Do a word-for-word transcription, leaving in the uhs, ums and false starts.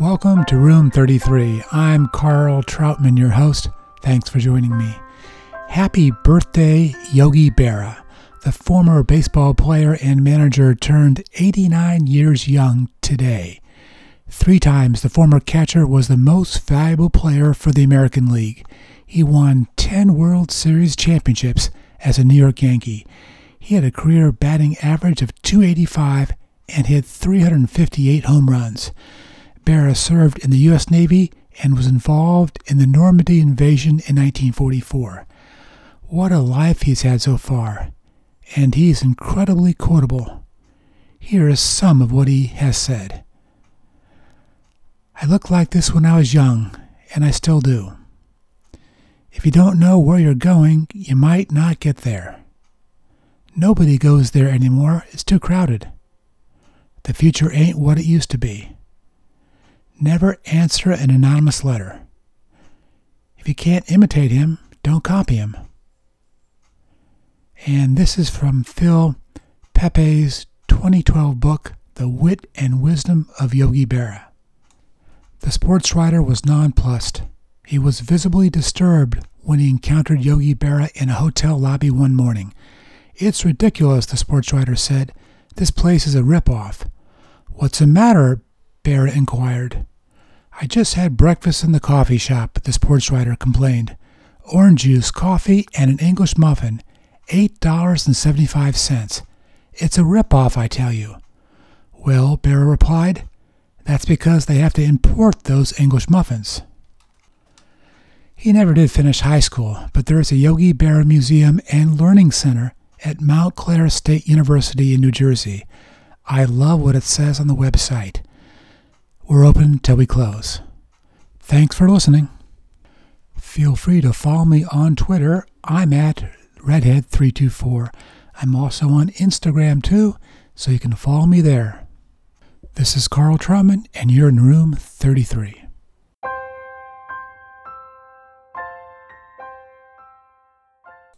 Welcome to Room thirty-three. I'm Carl Troutman, your host. Thanks for joining me. Happy birthday, Yogi Berra. The former baseball player and manager turned eighty-nine years young today. Three times the former catcher was the most valuable player for the American League. He won ten World Series championships as a New York Yankee. He had a career batting average of two eighty-five and hit three hundred fifty-eight home runs. Berra served in the U S Navy and was involved in the Normandy invasion in nineteen forty-four. What a life he's had so far, and he's incredibly quotable. Here is some of what he has said. I looked like this when I was young, and I still do. If you don't know where you're going, you might not get there. Nobody goes there anymore. It's too crowded. The future ain't what it used to be. Never answer an anonymous letter. If you can't imitate him, don't copy him. And this is from Phil Pepe's twenty twelve book, The Wit and Wisdom of Yogi Berra. The sports writer was nonplussed. He was visibly disturbed when he encountered Yogi Berra in a hotel lobby one morning. "It's ridiculous," the sports writer said. "This place is a ripoff." "What's the matter?" Berra inquired. "I just had breakfast in the coffee shop," the sports writer complained. "Orange juice, coffee, and an English muffin. eight dollars and seventy-five cents. It's a ripoff, I tell you." "Well," Berra replied, "that's because they have to import those English muffins." He never did finish high school, but there is a Yogi Berra Museum and Learning Center at Mount Clair State University in New Jersey. I love what it says on the website. We're open till we close. Thanks for listening. Feel free to follow me on Twitter. I'm at redhead three two four. I'm also on Instagram too, so you can follow me there. This is Carl Troutman, and you're in Room thirty-three.